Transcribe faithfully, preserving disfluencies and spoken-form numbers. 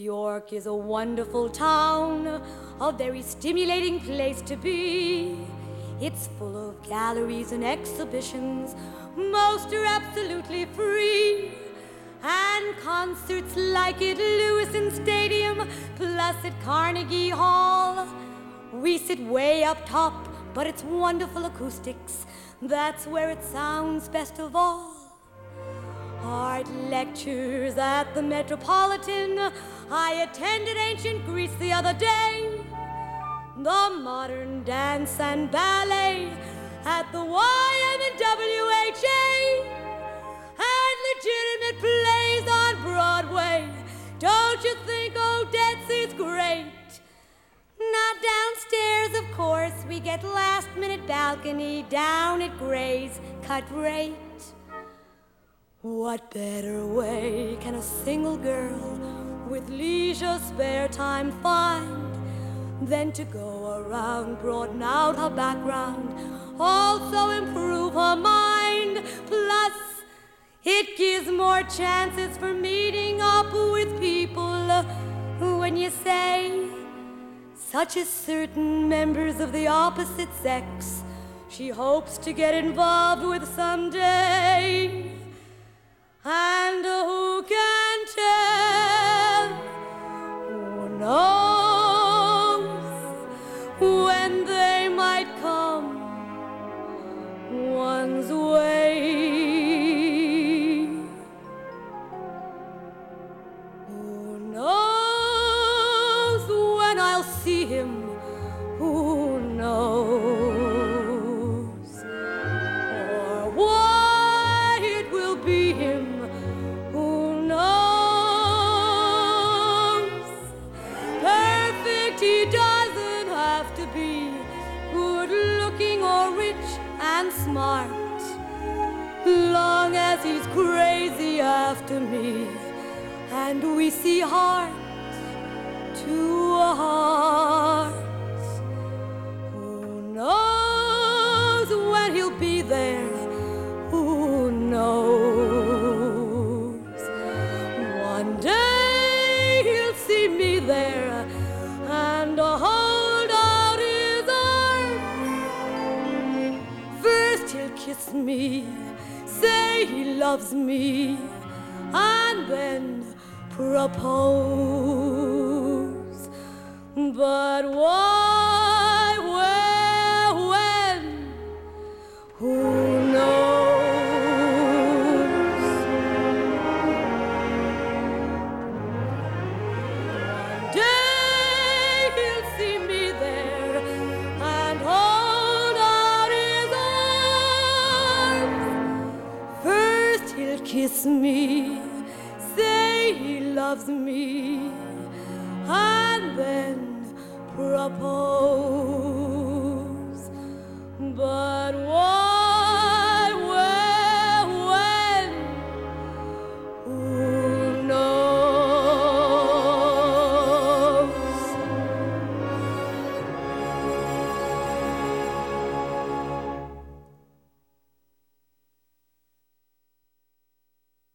York is a wonderful town, a very stimulating place to be. It's full of galleries and exhibitions, most are absolutely free. And concerts like at Lewiston Stadium, plus at Carnegie Hall. We sit way up top, but it's wonderful acoustics. That's where it sounds best of all. Art lectures at the Metropolitan. I attended ancient Greece the other day. The modern dance and ballet at the Y M W H A. And legitimate plays on Broadway. Don't you think Odette's is great? Not downstairs, of course. We get last-minute balcony down at Gray's cut rate. What better way can a single girl with leisure spare time find than to go around, broaden out her background, also improve her mind? Plus, it gives more chances for meeting up with people when you say, such as certain members of the opposite sex she hopes to get involved with someday. And who can tell, who knows when they might come one's way. Who knows when I'll see him? Who knows? Or why it will be him? Who knows? Perfect he doesn't have to be, good looking or rich and smart, long as he's crazy after me and we see heart to heart. Who knows when he'll be there? Who knows? One day he'll see me there and hold out his arms. First he'll kiss me, say he loves me, and then propose. But why, where, when? Who knows? One day he'll see me there and hold out his arms. First he'll kiss me, say he loves me, and then propose. But